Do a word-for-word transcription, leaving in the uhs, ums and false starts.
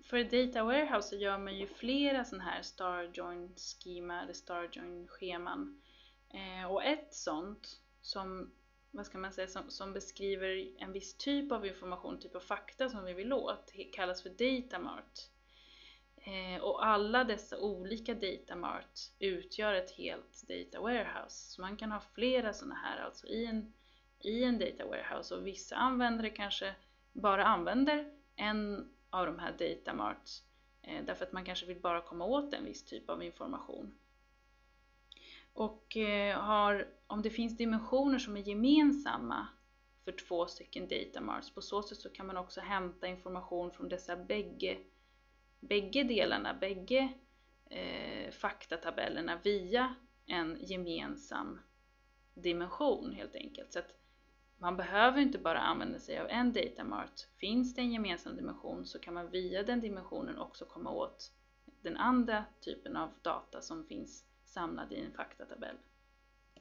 för Data Warehouse så gör man ju flera sådana här star join schema eller star join scheman. Eh, och ett sånt som, vad ska man säga, som, som beskriver en viss typ av information, typ av fakta som vi vill åt, kallas för data mart. Eh, och alla dessa olika data mart utgör ett helt data warehouse. Så man kan ha flera sådana här alltså i en, i en data warehouse, och vissa användare kanske bara använder en av de här data marts eh, därför att man kanske vill bara komma åt en viss typ av information. Och eh, har, om det finns dimensioner som är gemensamma för två stycken data marts, på så sätt så kan man också hämta information från dessa bägge, bägge delarna, bägge eh, faktatabellerna via en gemensam dimension helt enkelt. Så att man behöver inte bara använda sig av en data mart. Finns det en gemensam dimension så kan man via den dimensionen också komma åt den andra typen av data som finns samlad i en faktatabell.